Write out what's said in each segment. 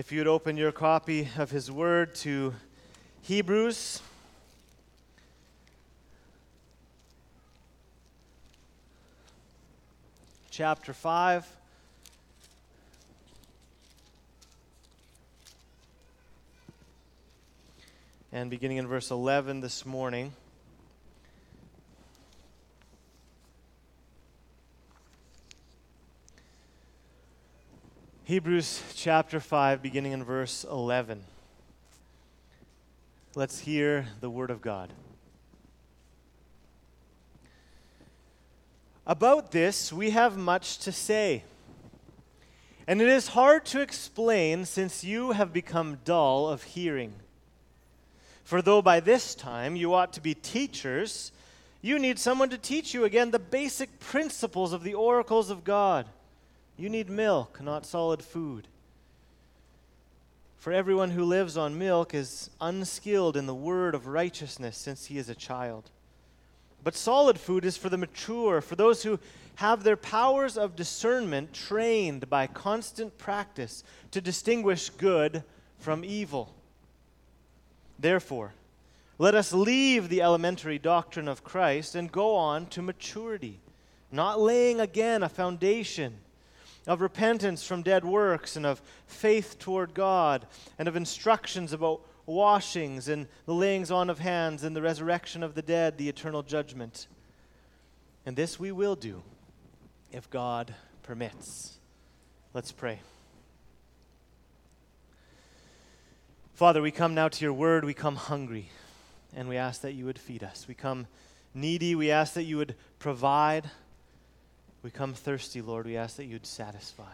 If you'd open your copy of His Word to Hebrews chapter 5. And beginning in verse 11 this morning. Hebrews chapter 5, beginning in verse 11. Let's hear the word of God. About this we have much to say, and it is hard to explain since you have become dull of hearing. For though by this time you ought to be teachers, you need someone to teach you again the basic principles of the oracles of God. You need milk, not solid food. For everyone who lives on milk is unskilled in the word of righteousness since he is a child. But solid food is for the mature, for those who have their powers of discernment trained by constant practice to distinguish good from evil. Therefore, let us leave the elementary doctrine of Christ and go on to maturity, not laying again a foundation of repentance from dead works and of faith toward God and of instructions about washings and the layings on of hands and the resurrection of the dead, the eternal judgment. And this we will do if God permits. Let's pray. Father, we come now to your word. We come hungry, and we ask that you would feed us. We come needy. We ask that you would provide. We come thirsty, Lord. We ask that you'd satisfy.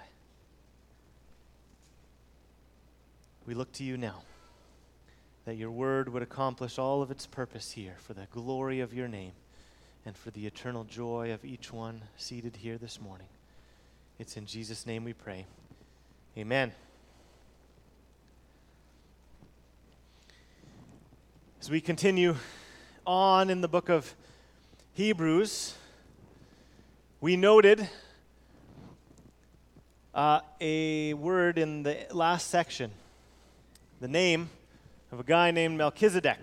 We look to you now, that your word would accomplish all of its purpose here for the glory of your name and for the eternal joy of each one seated here this morning. It's in Jesus' name we pray. Amen. As we continue on in the book of Hebrews, we noted a word in the last section, the name of a guy named Melchizedek.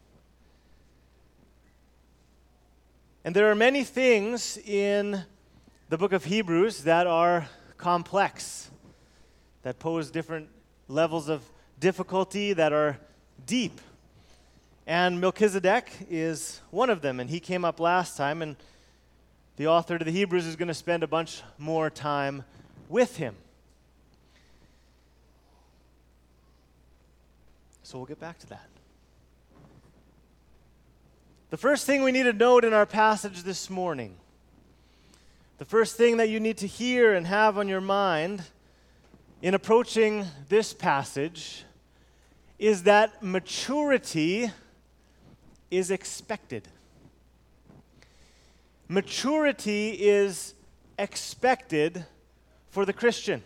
And there are many things in the book of Hebrews that are complex, that pose different levels of difficulty, that are deep. And Melchizedek is one of them, and he came up last time, and the author to the Hebrews is going to spend a bunch more time with him. So we'll get back to that. The first thing we need to note in our passage this morning, the first thing that you need to hear and have on your mind in approaching this passage is that maturity is expected. Maturity is expected for the Christian.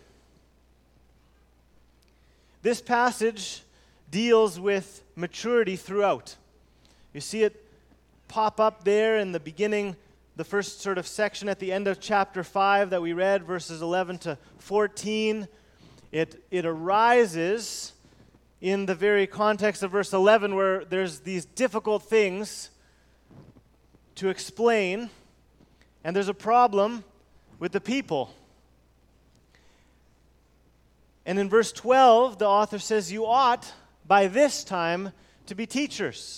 This passage deals with maturity throughout. You see it pop up there in the beginning, the first sort of section at the end of chapter 5 that we read, verses 11 to 14. It arises in the very context of verse 11 where there's these difficult things to explain, and there's a problem with the people. And in verse 12, the author says, you ought by this time to be teachers.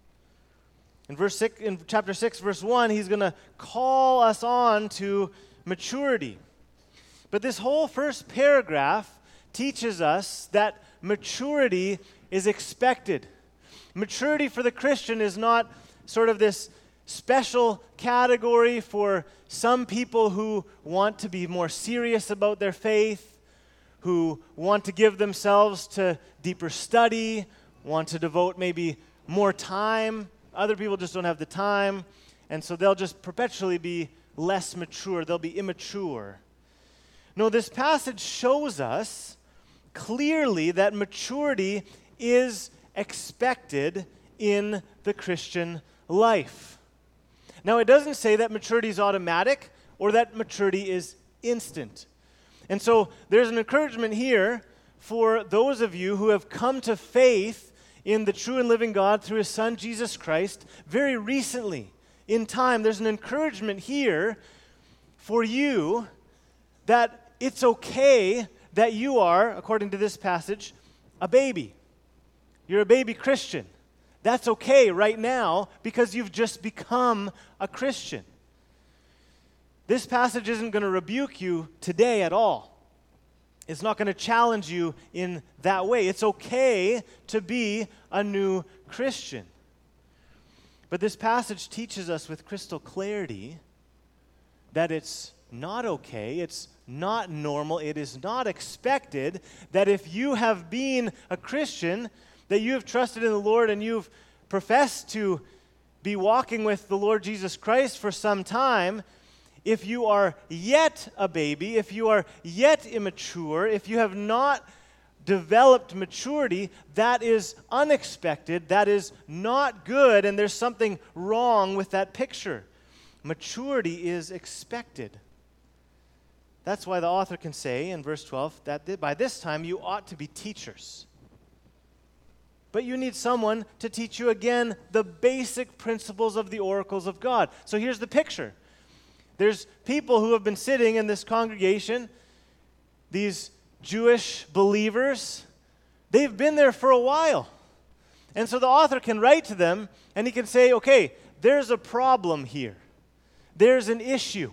In chapter 6, verse 1, he's going to call us on to maturity. But this whole first paragraph teaches us that maturity is expected. Maturity for the Christian is not sort of this special category for some people who want to be more serious about their faith, who want to give themselves to deeper study, want to devote maybe more time. Other people just don't have the time, and so they'll just perpetually be less mature. They'll be immature. No, this passage shows us clearly that maturity is expected in the Christian life. Now, it doesn't say that maturity is automatic or that maturity is instant. And so there's an encouragement here for those of you who have come to faith in the true and living God through his Son, Jesus Christ, very recently in time. There's an encouragement here for you that it's okay that you are, according to this passage, a baby. You're a baby Christian. That's okay right now because you've just become a Christian. This passage isn't going to rebuke you today at all. It's not going to challenge you in that way. It's okay to be a new Christian. But this passage teaches us with crystal clarity that it's not okay, it's not normal, it is not expected that if you have been a Christian, that you have trusted in the Lord and you've professed to be walking with the Lord Jesus Christ for some time, if you are yet a baby, if you are yet immature, if you have not developed maturity, that is unexpected, that is not good, and there's something wrong with that picture. Maturity is expected. That's why the author can say in verse 12 that by this time you ought to be teachers. But you need someone to teach you again the basic principles of the oracles of God. So here's the picture. There's people who have been sitting in this congregation, these Jewish believers. They've been there for a while. And so the author can write to them and he can say, okay, there's a problem here. There's an issue.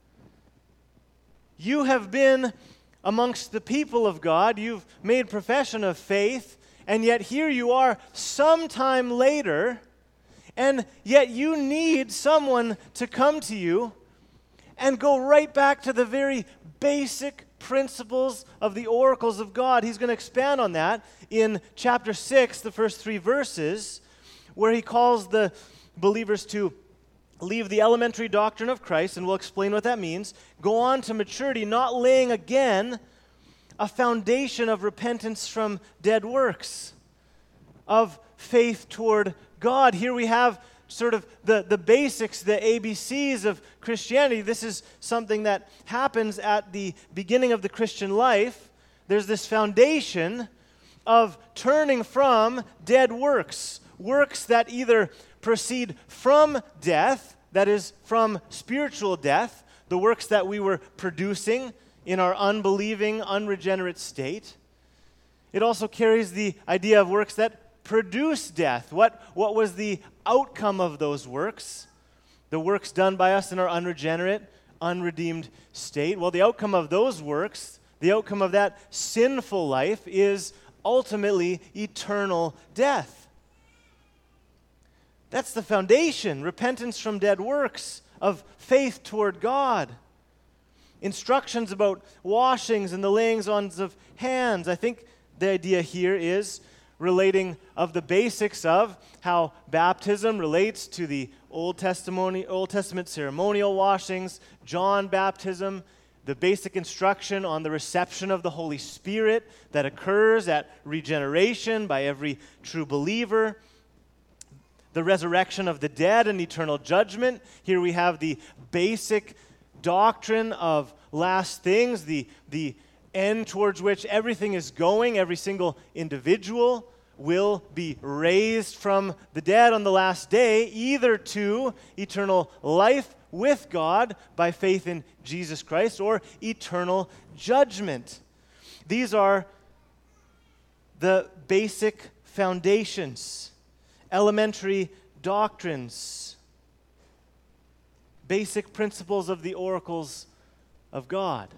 You have been amongst the people of God. You've made profession of faith. And yet here you are sometime later. And yet you need someone to come to you and go right back to the very basic principles of the oracles of God. He's going to expand on that in chapter 6, the first 3 verses, where he calls the believers to leave the elementary doctrine of Christ, and we'll explain what that means, go on to maturity, not laying again a foundation of repentance from dead works, of faith toward God. Here we have sort of the basics, the ABCs of Christianity. This is something that happens at the beginning of the Christian life. There's this foundation of turning from dead works, works that either proceed from death, that is, from spiritual death, the works that we were producing in our unbelieving, unregenerate state. It also carries the idea of works that produce death. What was the outcome of those works? The works done by us in our unregenerate, unredeemed state. Well, the outcome of those works, the outcome of that sinful life is ultimately eternal death. That's the foundation, repentance from dead works, of faith toward God. Instructions about washings and the layings on of hands. I think the idea here is relating of the basics of how baptism relates to the Old Testament ceremonial washings, John baptism, the basic instruction on the reception of the Holy Spirit that occurs at regeneration by every true believer, the resurrection of the dead and eternal judgment. Here we have the basic doctrine of last things, the end towards which everything is going. Every single individual will be raised from the dead on the last day, either to eternal life with God by faith in Jesus Christ or eternal judgment. These are the basic foundations, elementary doctrines, basic principles of the oracles of God.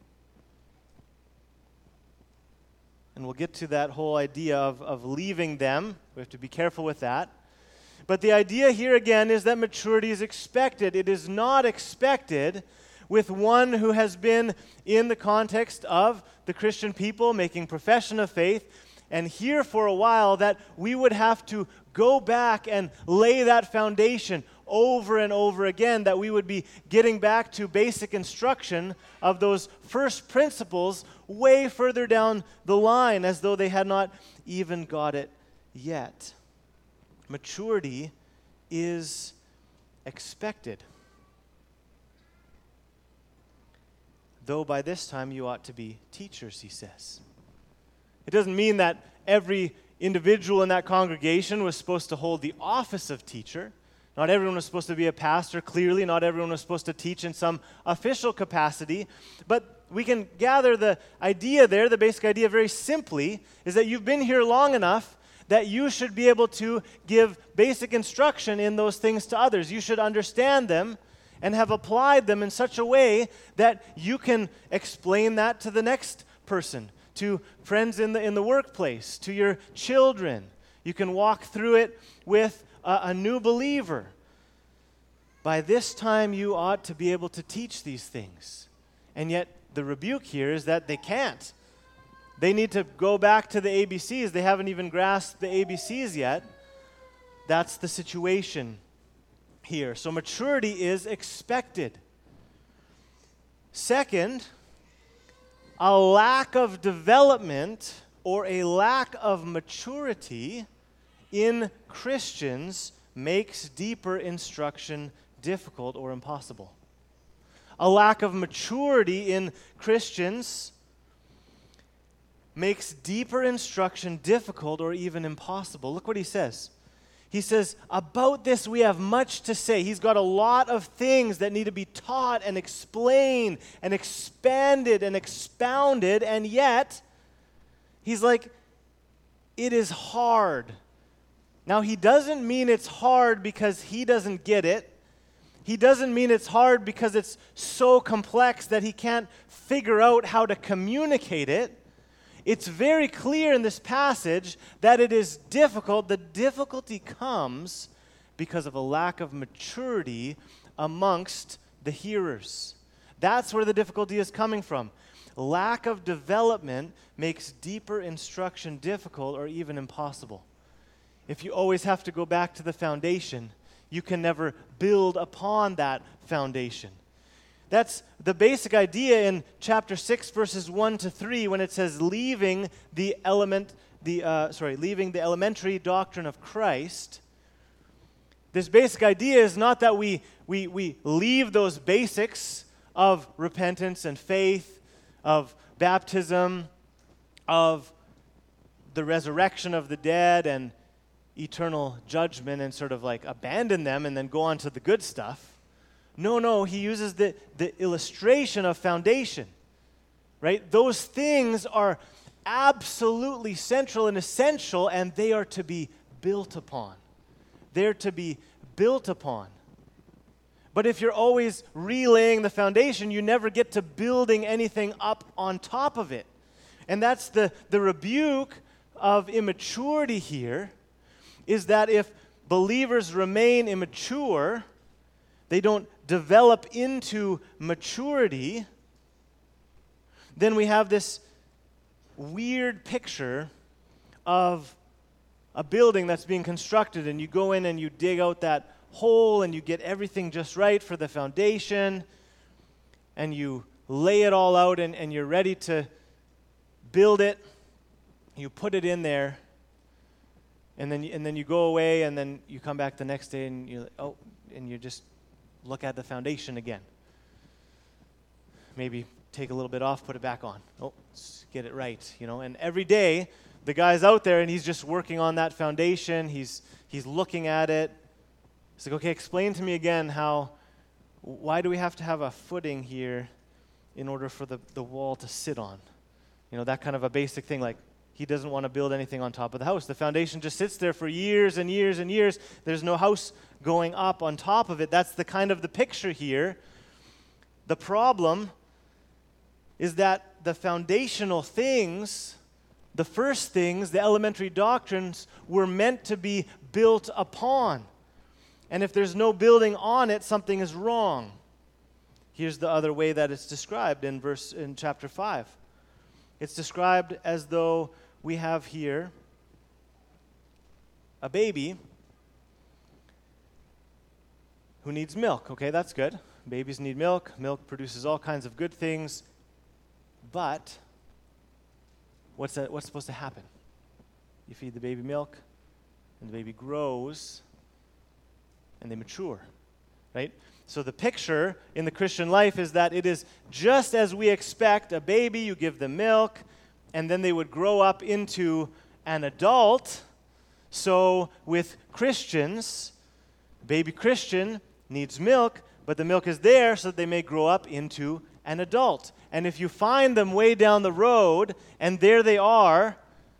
And we'll get to that whole idea of leaving them. We have to be careful with that. But the idea here again is that maturity is expected. It is not expected with one who has been in the context of the Christian people making profession of faith and here for a while, that we would have to go back and lay that foundation over and over again, that we would be getting back to basic instruction of those first principles way further down the line, as though they had not even got it yet. Maturity is expected. Though by this time you ought to be teachers, he says. It doesn't mean that every individual in that congregation was supposed to hold the office of teacher. Not everyone was supposed to be a pastor, clearly. Not everyone was supposed to teach in some official capacity. But we can gather the idea there, the basic idea very simply, is that you've been here long enough that you should be able to give basic instruction in those things to others. You should understand them and have applied them in such a way that you can explain that to the next person, to friends in the workplace, to your children. You can walk through it with a new believer. By this time, you ought to be able to teach these things. And yet, the rebuke here is that they can't. They need to go back to the ABCs. They haven't even grasped the ABCs yet. That's the situation here. So maturity is expected. Second, a lack of development or a lack of maturity in Christians makes deeper instruction difficult or impossible. A lack of maturity in Christians makes deeper instruction difficult or even impossible. Look what he says. He says, about this we have much to say. He's got a lot of things that need to be taught and explained and expanded and expounded, and yet, he's like, it is hard. Now, he doesn't mean it's hard because he doesn't get it. He doesn't mean it's hard because it's so complex that he can't figure out how to communicate it. It's very clear in this passage that it is difficult. The difficulty comes because of a lack of maturity amongst the hearers. That's where the difficulty is coming from. Lack of development makes deeper instruction difficult or even impossible. If you always have to go back to the foundation, you can never build upon that foundation. That's the basic idea in chapter 6, verses 1 to 3, when it says leaving the elementary doctrine of Christ. This basic idea is not that we leave those basics of repentance and faith, of baptism, of the resurrection of the dead and eternal judgment, and sort of like abandon them and then go on to the good stuff. No, he uses the illustration of foundation, right? Those things are absolutely central and essential, and they are to be built upon. They're to be built upon. But if you're always relaying the foundation, you never get to building anything up on top of it. And that's the rebuke of immaturity here, is that if believers remain immature, they don't develop into maturity, then we have this weird picture of a building that's being constructed, and you go in and you dig out that hole and you get everything just right for the foundation, and you lay it all out and you're ready to build it. You put it in there, and then you go away, and then you come back the next day and you just look at the foundation again. Maybe take a little bit off, put it back on. Let's get it right, And every day, the guy's out there and he's just working on that foundation. He's looking at it. It's like, okay, explain to me again why do we have to have a footing here in order for the wall to sit on? That kind of a basic thing, like he doesn't want to build anything on top of the house. The foundation just sits there for years and years and years. There's no house going up on top of it. That's the kind of the picture here. The problem is that the foundational things, the first things, the elementary doctrines, were meant to be built upon. And if there's no building on it, something is wrong. Here's the other way that it's described in chapter 5. It's described as though we have here a baby who needs milk. Okay, that's good. Babies need milk. Milk produces all kinds of good things. But what's supposed to happen? You feed the baby milk, and the baby grows, and they mature, right? So the picture in the Christian life is that it is just as we expect a baby. You give them milk, and then they would grow up into an adult. So with Christians, baby Christian needs milk, but the milk is there so that they may grow up into an adult. And if you find them way down the road, and there they are,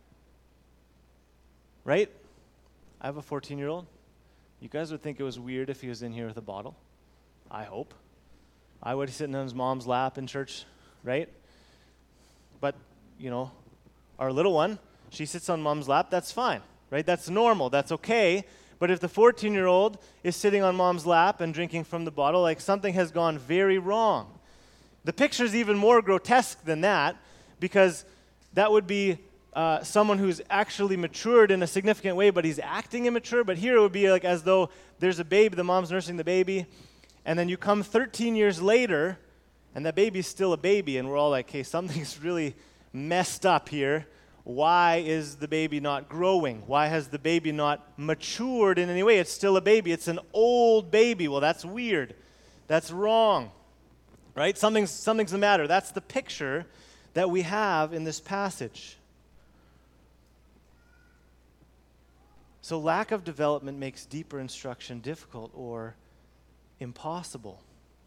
right? I have a 14-year-old. You guys would think it was weird if he was in here with a bottle. I hope. I would be sitting on his mom's lap in church, right? But, our little one, she sits on mom's lap, that's fine, right? That's normal, that's okay. But if the 14-year-old is sitting on mom's lap and drinking from the bottle, like something has gone very wrong. The picture's even more grotesque than that, because that would be someone who's actually matured in a significant way, but he's acting immature. But here it would be like as though there's a baby, the mom's nursing the baby, and then you come 13 years later, and that baby's still a baby, and we're all like, hey, something's really messed up here. Why is the baby not growing? Why has the baby not matured in any way? It's still a baby. It's an old baby. Well, that's weird. That's wrong. Right? Something's the matter. That's the picture that we have in this passage. So lack of development makes deeper instruction difficult or impossible.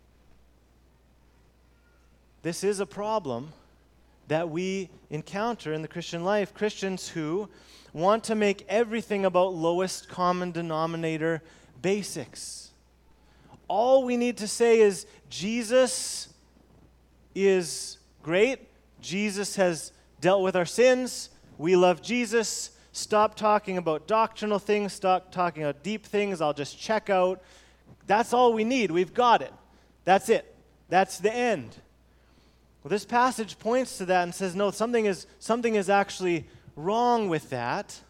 This is a problem that we encounter in the Christian life. Christians who want to make everything about lowest common denominator basics. All we need to say is Jesus is great. Jesus has dealt with our sins. We love Jesus. Stop talking about doctrinal things. Stop talking about deep things. I'll just check out. That's all we need. We've got it. That's it. That's the end. Well, this passage points to that and says, no, something is actually wrong with that.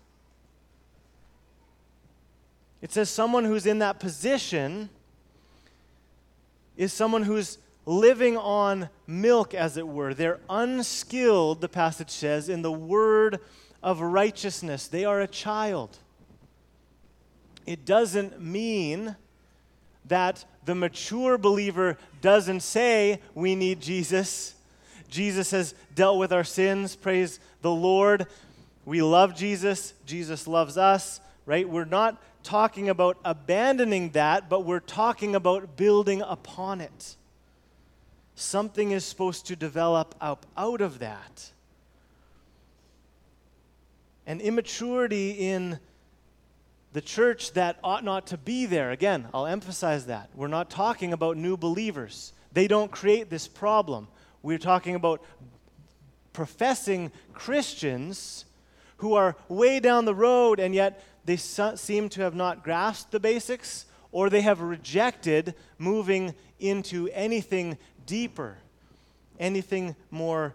It says someone who's in that position is someone who's living on milk, as it were. They're unskilled, the passage says, in the word of righteousness. They are a child. It doesn't mean that the mature believer doesn't say, we need Jesus. Jesus has dealt with our sins. Praise the Lord. We love Jesus. Jesus loves us, right? We're not talking about abandoning that, but we're talking about building upon it. Something is supposed to develop up out of that. And immaturity in the church that ought not to be there. Again, I'll emphasize that. We're not talking about new believers. They don't create this problem. We're talking about professing Christians who are way down the road, and yet they seem to have not grasped the basics, or they have rejected moving into anything deeper, anything more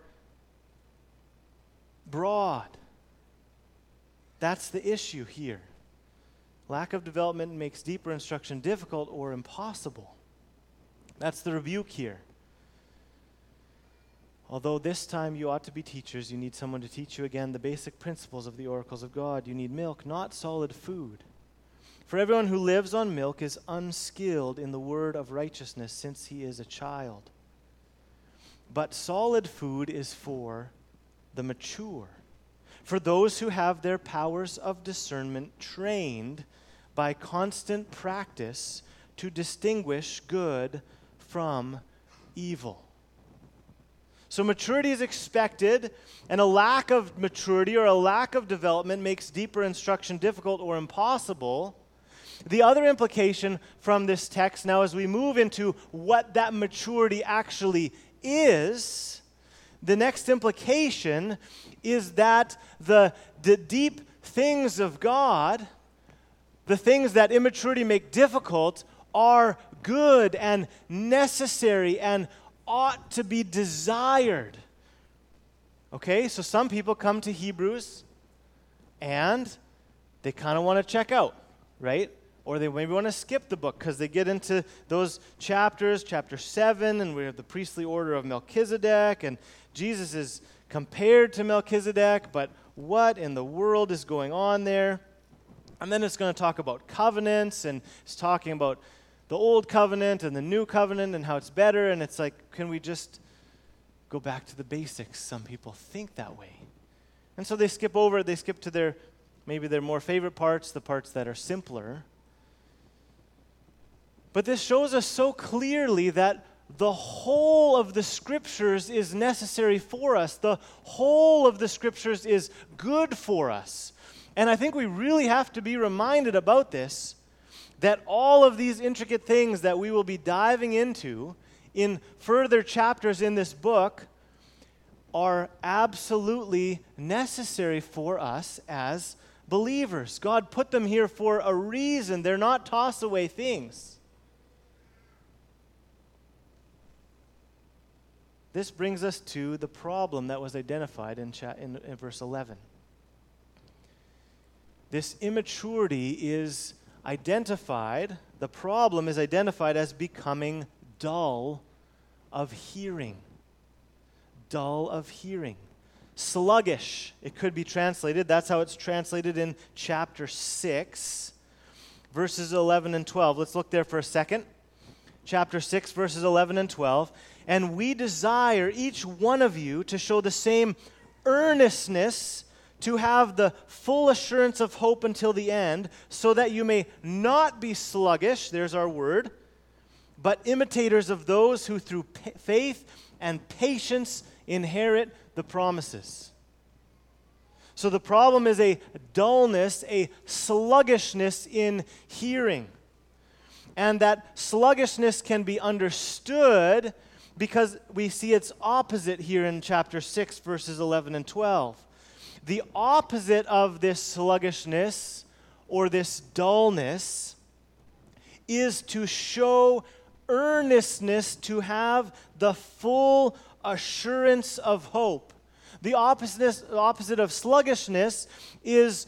broad. That's the issue here. Lack of development makes deeper instruction difficult or impossible. That's the rebuke here. Although this time you ought to be teachers, you need someone to teach you again the basic principles of the oracles of God. You need milk, not solid food. For everyone who lives on milk is unskilled in the word of righteousness, since he is a child. But solid food is for the mature, for those who have their powers of discernment trained by constant practice to distinguish good from evil. So maturity is expected, and a lack of maturity or a lack of development makes deeper instruction difficult or impossible. The other implication from this text now, as we move into what that maturity actually is, the next implication is that the deep things of God, the things that immaturity make difficult, are good and necessary and ought to be desired. Okay, so some people come to Hebrews and they kind of want to check out, right? Or they maybe want to skip the book because they get into those chapters, chapter 7, and we have the priestly order of Melchizedek, and Jesus is compared to Melchizedek, but what in the world is going on there? And then it's going to talk about covenants, and it's talking about the old covenant and the new covenant and how it's better, and it's like, can we just go back to the basics? Some people think that way. And so they skip over it. They skip to maybe their more favorite parts, the parts that are simpler. But this shows us so clearly that the whole of the Scriptures is necessary for us. The whole of the Scriptures is good for us. And I think we really have to be reminded about this, that all of these intricate things that we will be diving into in further chapters in this book are absolutely necessary for us as believers. God put them here for a reason. They're not toss-away things. This brings us to the problem that was identified in verse 11. This immaturity is identified, the problem is identified as becoming dull of hearing. Dull of hearing. Sluggish, it could be translated. That's how it's translated in chapter 6, verses 11 and 12. Let's look there for a second. Chapter 6, verses 11 and 12. And we desire each one of you to show the same earnestness to have the full assurance of hope until the end, so that you may not be sluggish, there's our word, but imitators of those who through faith and patience inherit the promises. So the problem is a dullness, a sluggishness in hearing. And that sluggishness can be understood because we see its opposite here in chapter 6, verses 11 and 12. The opposite of this sluggishness or this dullness is to show earnestness to have the full assurance of hope. The opposite of sluggishness is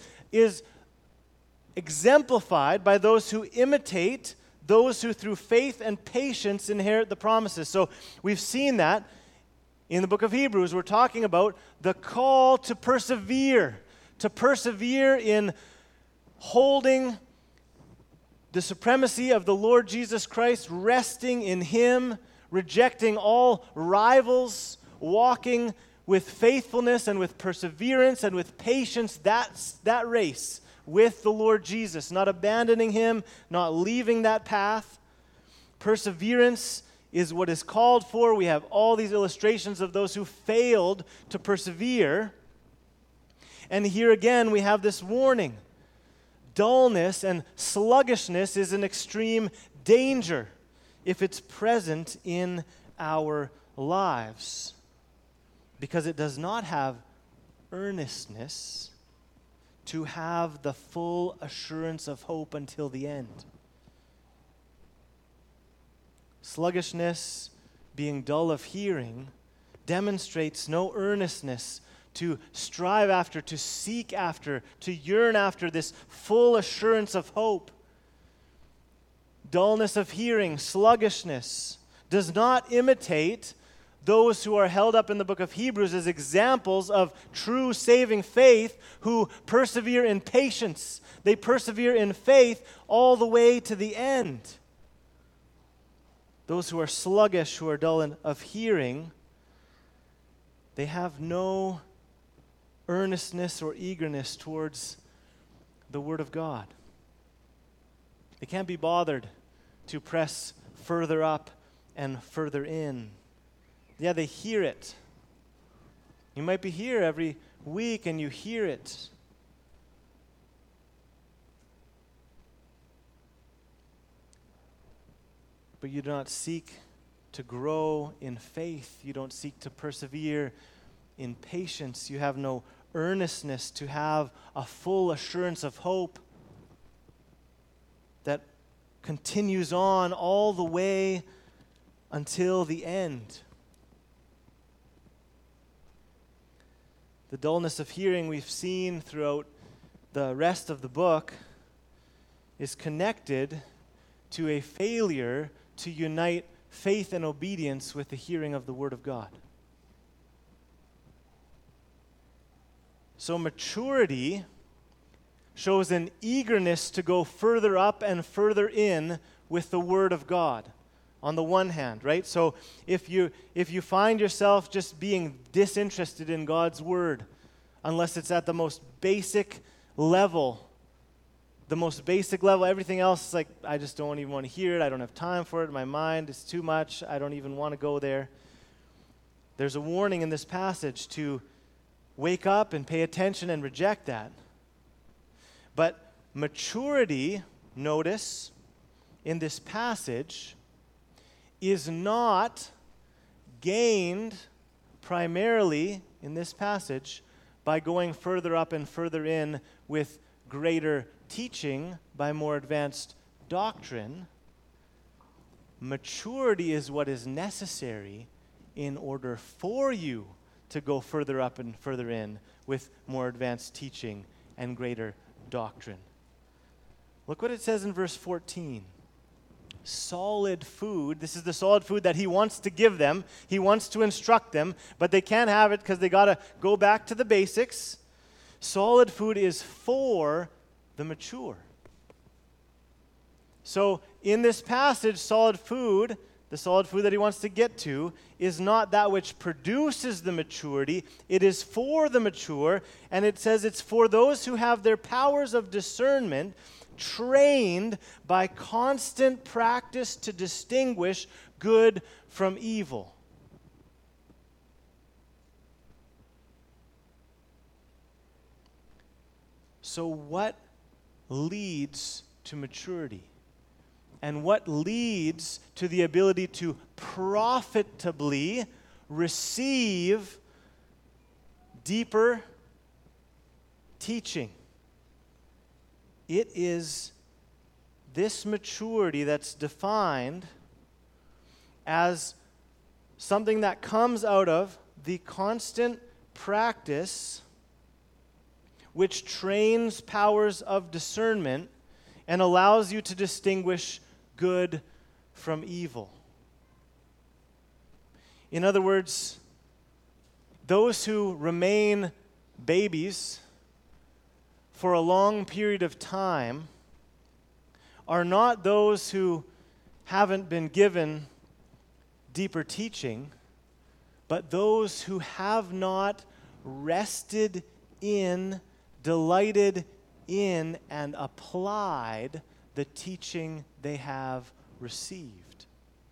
exemplified by those who imitate those who through faith and patience inherit the promises. So we've seen that in the book of Hebrews. We're talking about the call to persevere in holding the supremacy of the Lord Jesus Christ, resting in Him, rejecting all rivals, walking with faithfulness and with perseverance and with patience, that race with the Lord Jesus, not abandoning Him, not leaving that path. Perseverance is what is called for. We have all these illustrations of those who failed to persevere. And here again we have this warning. Dullness and sluggishness is an extreme danger if it's present in our lives, because it does not have earnestness to have the full assurance of hope until the end. Sluggishness, being dull of hearing, demonstrates no earnestness to strive after, to seek after, to yearn after this full assurance of hope. Dullness of hearing, sluggishness, does not imitate those who are held up in the book of Hebrews as examples of true saving faith who persevere in patience. They persevere in faith all the way to the end. Those who are sluggish, who are dull of hearing, they have no earnestness or eagerness towards the Word of God. They can't be bothered to press further up and further in. Yeah, they hear it. You might be here every week and you hear it. But you do not seek to grow in faith. You don't seek to persevere in patience. You have no earnestness to have a full assurance of hope that continues on all the way until the end. The dullness of hearing we've seen throughout the rest of the book is connected to a failure to unite faith and obedience with the hearing of the Word of God. So maturity shows an eagerness to go further up and further in with the Word of God, on the one hand, right? So if you find yourself just being disinterested in God's Word, unless it's at the most basic level. The most basic level. Everything else is like, I just don't even want to hear it. I don't have time for it. My mind is too much. I don't even want to go there. There's a warning in this passage to wake up and pay attention and reject that. But maturity, notice, in this passage is not gained primarily in this passage by going further up and further in with greater teaching, by more advanced doctrine. Maturity is what is necessary in order for you to go further up and further in with more advanced teaching and greater doctrine. Look what it says in verse 14. Solid food. This is the solid food that he wants to give them. He wants to instruct them, but they can't have it because they got to go back to the basics. Solid food is for the mature. So in this passage, solid food, the solid food that he wants to get to, is not that which produces the maturity. It is for the mature, and it says it's for those who have their powers of discernment trained by constant practice to distinguish good from evil. So what leads to maturity? And what leads to the ability to profitably receive deeper teaching? It is this maturity that's defined as something that comes out of the constant practice which trains powers of discernment and allows you to distinguish good from evil. In other words, those who remain babies for a long period of time are not those who haven't been given deeper teaching, but those who have not rested in, delighted in, and applied the teaching they have received.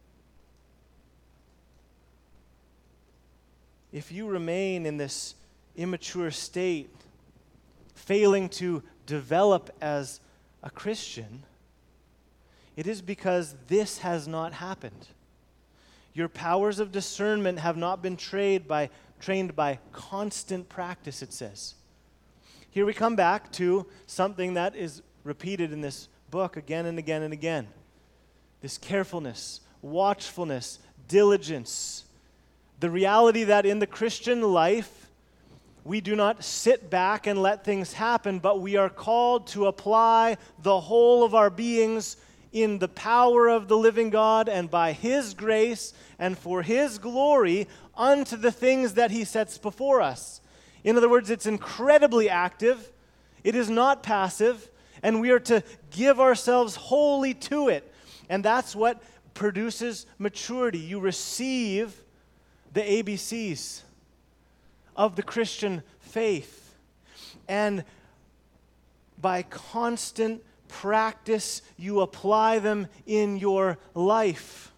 If you remain in this immature state, failing to develop as a Christian, it is because this has not happened. Your powers of discernment have not been trained by constant practice, it says. Here we come back to something that is repeated in this book again and again and again. This carefulness, watchfulness, diligence. The reality that in the Christian life, we do not sit back and let things happen, but we are called to apply the whole of our beings in the power of the living God and by His grace and for His glory unto the things that He sets before us. In other words, it's incredibly active. It is not passive, and we are to give ourselves wholly to it. And that's what produces maturity. You receive the ABCs of the Christian faith. And by constant practice, you apply them in your life.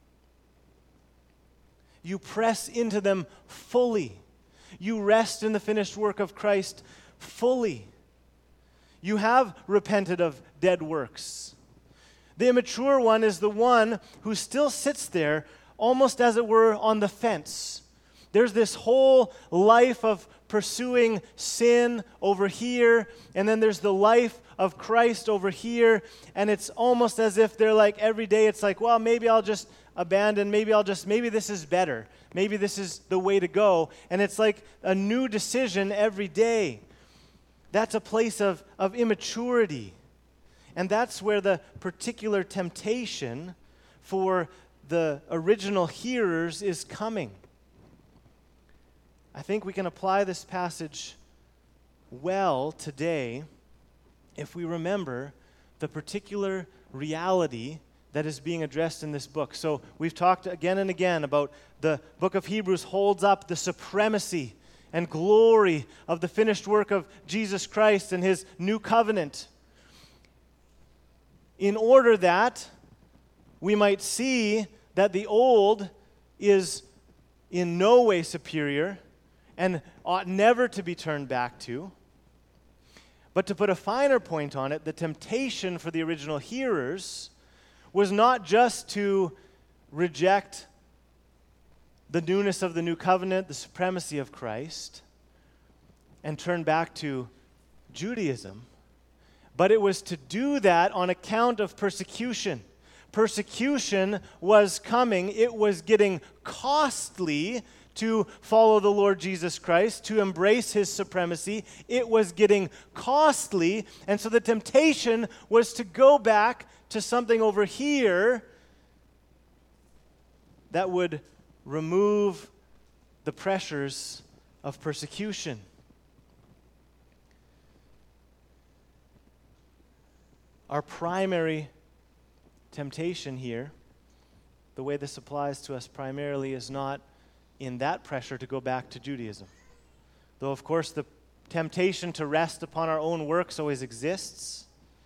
You press into them fully. You rest in the finished work of Christ fully. You have repented of dead works. The immature one is the one who still sits there almost as it were on the fence. There's this whole life of pursuing sin over here, and then there's the life of Christ over here, and it's almost as if they're like every day it's like, well, maybe I'll just abandon, maybe this is better. Maybe this is the way to go. And it's like a new decision every day. That's a place of immaturity. And that's where the particular temptation for the original hearers is coming. I think we can apply this passage well today if we remember the particular reality that is being addressed in this book. So we've talked again and again about the book of Hebrews holds up the supremacy and glory of the finished work of Jesus Christ and his new covenant, in order that we might see that the old is in no way superior and ought never to be turned back to. But to put a finer point on it, the temptation for the original hearers was not just to reject the newness of the new covenant, the supremacy of Christ, and turn back to Judaism, but it was to do that on account of persecution. Persecution was coming. It was getting costly to follow the Lord Jesus Christ, to embrace his supremacy. It was getting costly, and so the temptation was to go back to something over here that would remove the pressures of persecution. Our primary temptation here, the way this applies to us primarily, is not in that pressure to go back to Judaism. Though, of course, the temptation to rest upon our own works always exists.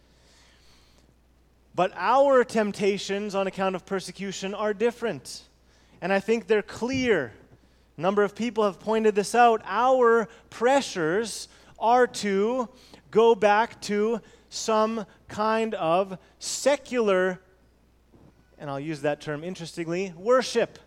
But our temptations on account of persecution are different. And I think they're clear. A number of people have pointed this out. Our pressures are to go back to some kind of secular, and I'll use that term interestingly, worship.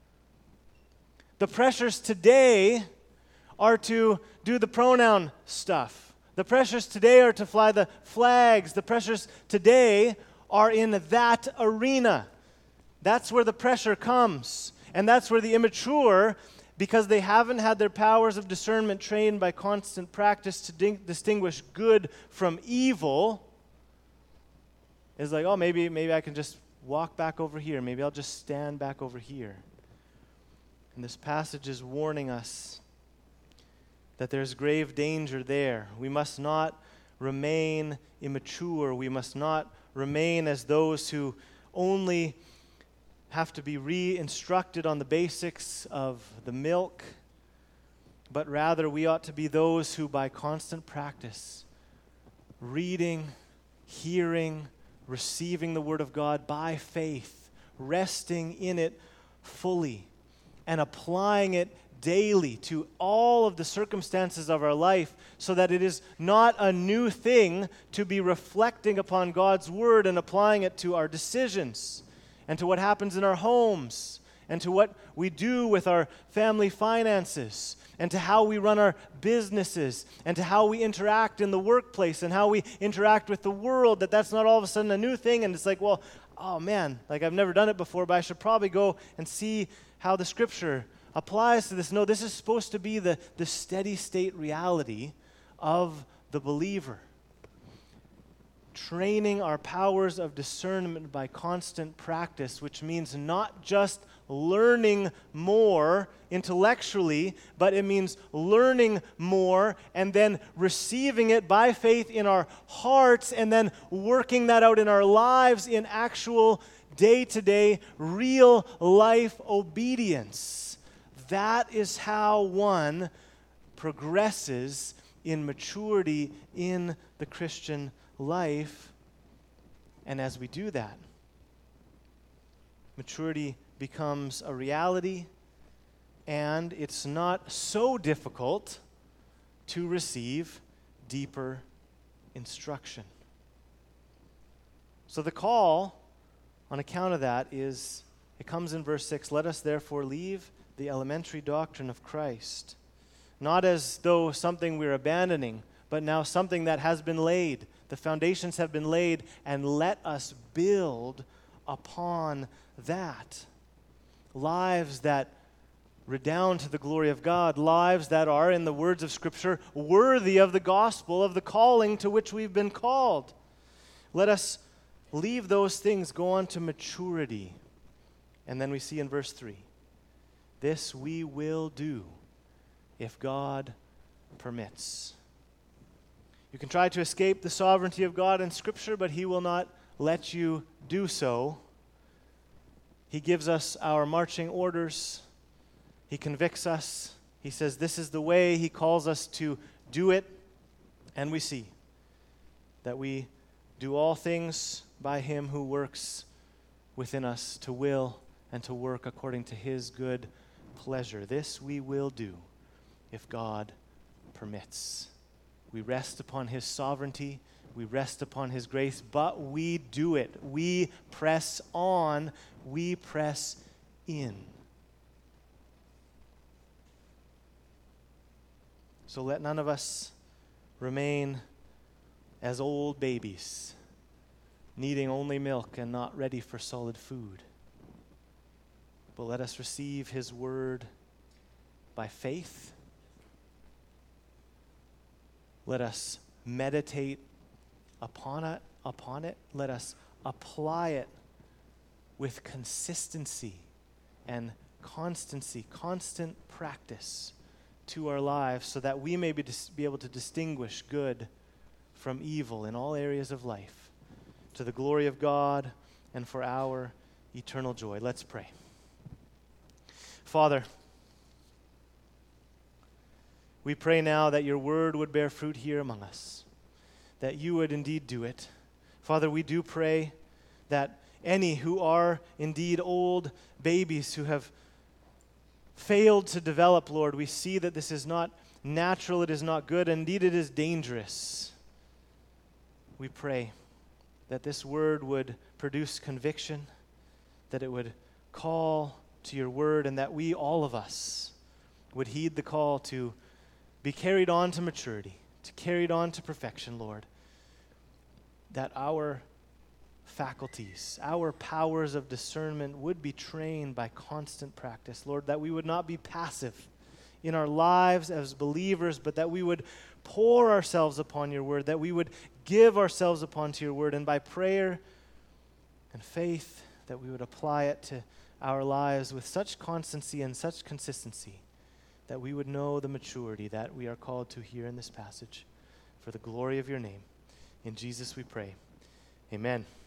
The pressures today are to do the pronoun stuff. The pressures today are to fly the flags. The pressures today are in that arena. That's where the pressure comes. And that's where the immature, because they haven't had their powers of discernment trained by constant practice to distinguish good from evil, is like, oh, maybe I can just walk back over here. Maybe I'll just stand back over here. And this passage is warning us that there's grave danger there. We must not remain immature. We must not remain as those who only have to be re-instructed on the basics of the milk, but rather we ought to be those who, by constant practice, reading, hearing, receiving the Word of God by faith, resting in it fully, and applying it daily to all of the circumstances of our life, so that it is not a new thing to be reflecting upon God's Word and applying it to our decisions and to what happens in our homes and to what we do with our family finances and to how we run our businesses and to how we interact in the workplace and how we interact with the world, that's not all of a sudden a new thing and it's like, well, oh man, like I've never done it before, but I should probably go and see how the Scripture applies to this. No, this is supposed to be the steady state reality of the believer. Training our powers of discernment by constant practice, which means not just learning more intellectually, but it means learning more and then receiving it by faith in our hearts and then working that out in our lives in actual day-to-day, real life obedience. That is how one progresses in maturity in the Christian life. And as we do that, maturity becomes a reality, and it's not so difficult to receive deeper instruction. So the call on account of that is, it comes in verse 6, let us therefore leave the elementary doctrine of Christ, not as though something we're abandoning, but now something that has been laid. The foundations have been laid, and let us build upon that. Lives that redound to the glory of God, lives that are, in the words of Scripture, worthy of the gospel, of the calling to which we've been called. Let us leave those things, go on to maturity. And then we see in verse 3, this we will do if God permits. You can try to escape the sovereignty of God in Scripture, but He will not let you do so. He gives us our marching orders. He convicts us. He says this is the way. He calls us to do it. And we see that we do all things by him who works within us to will and to work according to his good pleasure. This we will do if God permits. We rest upon his sovereignty. We rest upon his grace, but we do it. We press on. We press in. So let none of us remain as old babies, needing only milk and not ready for solid food. But let us receive his word by faith. Let us meditate upon it. Let us apply it with consistency and constancy, constant practice to our lives, so that we may be able to distinguish good from evil in all areas of life, to the glory of God and for our eternal joy. Let's pray. Father, we pray now that your word would bear fruit here among us, that you would indeed do it. Father, we do pray that any who are indeed old babies who have failed to develop, Lord, we see that this is not natural, it is not good, indeed it is dangerous. We pray that this word would produce conviction, that it would call to your word, and that we, all of us, would heed the call to be carried on to maturity, to carried on to perfection, Lord, that our faculties, our powers of discernment would be trained by constant practice, Lord, that we would not be passive in our lives as believers, but that we would pour ourselves upon your word, that we would give ourselves upon to your word, and by prayer and faith, that we would apply it to our lives with such constancy and such consistency that we would know the maturity that we are called to here in this passage for the glory of your name. In Jesus we pray. Amen.